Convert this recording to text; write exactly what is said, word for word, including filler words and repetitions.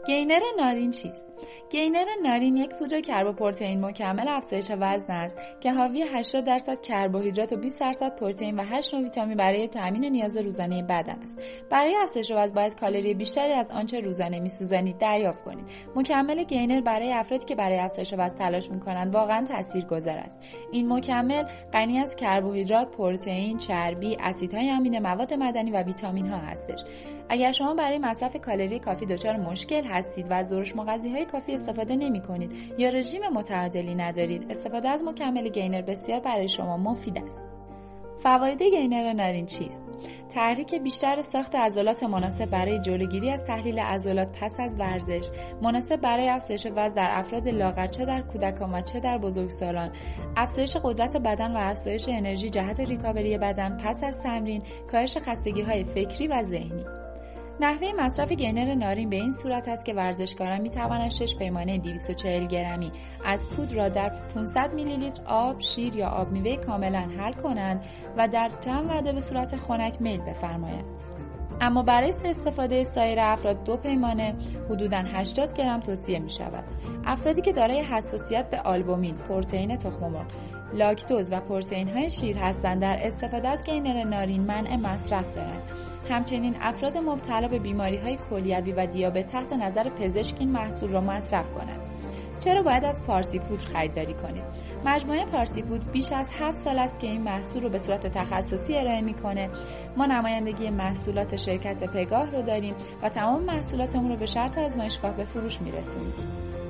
گینر نارین چیست؟ گینر نارین یک پودر کربوپروتئین مکمل افزایش وزن است که حاوی هشتاد درصد کربوهیدرات و بیست درصد پروتئین و هشت نوع ویتامین برای تامین نیاز روزانه بدن است. برای افزایش وزن باید کالری بیشتری از آنچه روزانه می‌سوزانید دریافت کنید. مکمل گینر برای افرادی که برای افزایش وزن تلاش می‌کنند واقعاً تاثیرگذار است. این مکمل غنی از کربوهیدرات، پروتئین، چربی، اسیدهای امینه، مواد معدنی و ویتامین‌ها هستش. اگر شما برای مصرف کالری کافی دچار مشکل هستید و از درشت مغذی‌های کافی استفاده نمی‌کنید یا رژیم متعادلی ندارید، استفاده از مکمل گینر بسیار برای شما مفید است. فواید گینر نارین چیست؟ تحریک بیشتر ساخت عضلات مناسب برای جلوگیری از تحلیل عضلات پس از ورزش، مناسب برای افزایش وزن در افراد لاغر چه در کودکان و چه در بزرگسالان، افزایش قدرت بدن و افزایش انرژی جهت ریکاوری بدن پس از تمرین، کاهش خستگی‌های فکری و ذهنی. نحوه مصرف گینر نارین به این صورت است که ورزشکاران می توانند شش پیمانه دویست و چهل گرمی از پودر را در پانصد میلی لیتر آب، شیر یا آب میوه کاملا حل کنند و در چند وعده به صورت خنک میل بفرمایند. اما برای استفاده سایر افراد دو پیمانه حدوداً هشتاد گرم توصیه می شود. افرادی که دارای حساسیت به آلبومین، پروتئین تخم مرغ، لاکتوز و پروتئین های شیر هستند در استفاده از گینر نارین منع مصرف دارند. همچنین افراد مبتلا به بیماری های کلیوی و دیابت تحت نظر پزشک این محصول را مصرف کنند. چرا باید از پارسی پودر خریداری کنید؟ مجموعه پارسی پودر بیش از هفت سال است که این محصول رو به صورت تخصصی ارائه میکنه. ما نمایندگی محصولات شرکت پگاه رو داریم و تمام محصولاتمون رو به شرط آزمایشگاه به فروش میرسونیم.